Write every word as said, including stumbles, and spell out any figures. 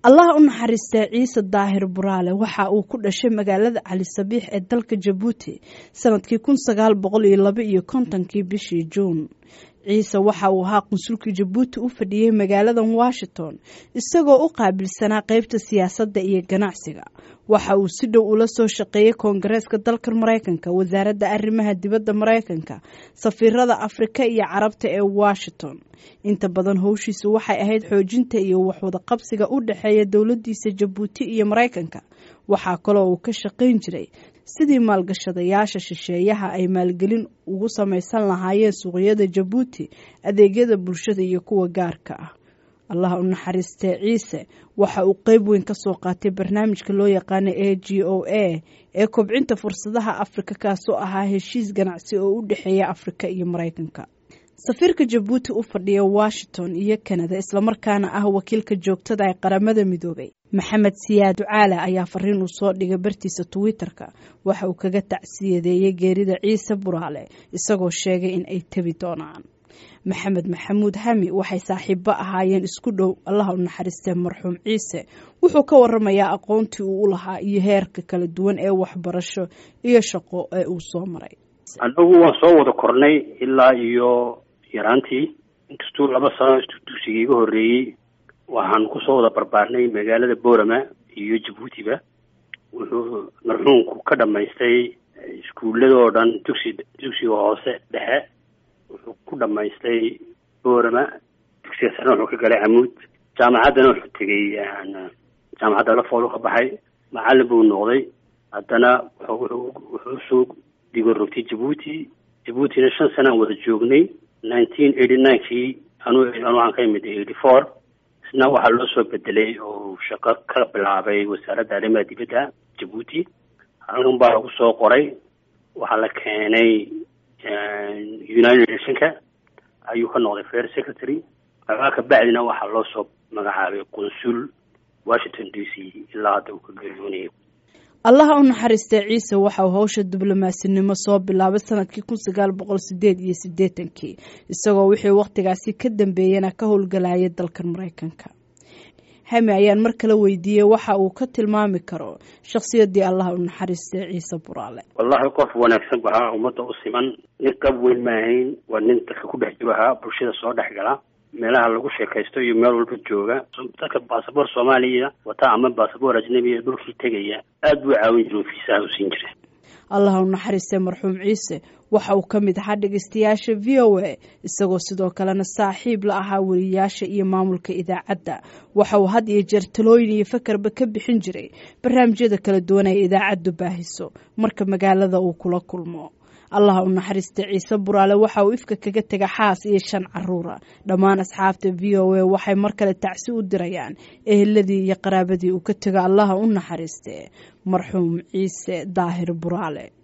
allah u naxariistay ciise daahir buraale waxa uu ku dhashay magaalada cali sabiix ee dalka Jabuuti sanadkii kun sagaal boqol iyo laba iyo kontonkii bishii Juun. ciise waxa uu ahaa qunsulka Jabuuti u fadhiyay magaalada Washington isagoo u qaabilsanaa qaybta siyaasadda iyo ganacsiga. waxa uu si dhow ula soo shaqeeyay Koongareeska dalka Mareykanka, wasaaradda arrimaha dibadda Mareykanka, safiirada Afrika iyo Carabta ee Washington. inta badan howshiisu waxay ahayd xoojinta iyo wax wada qabsiga u dhaxeeya dawladdiisa Jabuuti iyo Mareykanka. waxa kale oo uu ka shaqeyn jiray sidii maalgashadayaasha shisheeyaha ay maalgelin ugu samaysan lahaayeen suuqyada Jabuuti, adeegyada bulshada iyo kuwa gaarka ah. allah u naxariistay ciise waxa uu qayb weyn ka soo qaatay barnaamijka loo yaqaan A G O A ee kobcinta fursadaha Afrika kaasoo ahaa heshiis ganacsi oo u dhaxeeya Afrika iyo Mareykanka. safiirka Jabuuti u fadhiya Washington iyo Canada isla markaana ah wakiilka joogtada ee qaramada midoobay Maxamed Siyaad Ducaale ayaa fariin u soo dhigay bartiisa Twitter-ka. waxa uu kaga tacsiyadeeyay geerida Ciise Buraale isagoo sheegay in ay tabi doonaan. maxamed maxamuud hami waxay saaxiibo ahaayeen isku dhow. allah u naxariistay marxuum ciise wuxuu ka waramayaa aqoontii uu u lahaa iyo heerka kala duwan ee waxbarasho iyo shaqo ee uu soo maray. anagu waan soo wada kornay ilaa iyo yaraantii, inkastuu laba sano dugsiga iga horreeyey waxaan ku soo wada barbaarnay magaalada Boorama iyo Jabuutiba. wuxuu marxuumku ka dhamaystay iskuullada oo dhan, dugsi dugsiga hoose dhexe wuxuu ku dhamaystay Boorama, dugsiga sare wuxuu ka galay Camuud, jaamacaddana wuxuu tegay jaamacadda Lafoole ka baxay, macallin buu noqday. haddana wuxuu wuxuu soo digo rogtay Jabuuti. Jabuutina shan sano wada joognay. nineteen eighty-nine-kii anuu anuu aan ka imid eighty-four, isna waxaa loo soo bedelay oo shaqo ka bilaabay wasaaradda arrimaha dibadda Jabuuti. halkan baa lagu soo qoray, waxaa la keenay United Nationka ayuu ka noqday First Secretary. ka bacdina waxaa loo soo magacaabay qunsul Washington D C ilaa hadda uu ka geeriyoonayo. allah u naxariistay ciise waxa uu hawsha diblomaasiyanimo soo bilaabay sanadkii kun sagaal boqol sideed iyo siddeetankii isagoo wixii waqtigaasi ka dambeeyana ka howlgalayay dalka Mareykanka. hami ayaan mar kale weydiiyay waxa uu ka tilmaami karo shakhsiyaddii allah u naxariistay ciise Buraale. wallahi qof wanaagsan baa ummadda u siman, nin qab weyn ma ahayn, waa nin dadka ku dhex jira bulshada soo dhex gala, meelaha lagu sheekaysto iyo meel walba jooga. dadka baasaboor Soomaaliya wata ama baasaboor ajnabi dhulkii tegaya aad buu caawin jiray, fiisaha u siin jiray. allah u naxariistay marxuum ciise waxa uu ka mid ahaa dhageystayaasha V O A isagoo sidoo kalena saaxiib la ahaa wariyaasha iyo maamulka idaacadda. waxa uu had iyo jeer talooyin iyo fakarba ka bixin jiray barnaamijyada kala duwan ee idaacaddu baahiso marka magaalada uu kula kulmo. allah u naxariistay ciise Buraale waxa uu ifka kaga tagay xaas iyo shan caruura. dhammaan asxaabta V O A waxay mar kale tacsi u dirayaan eheladii iyo qaraabadii uu ka tagay allah u naxariistay marxuum ciise daahir Buraale.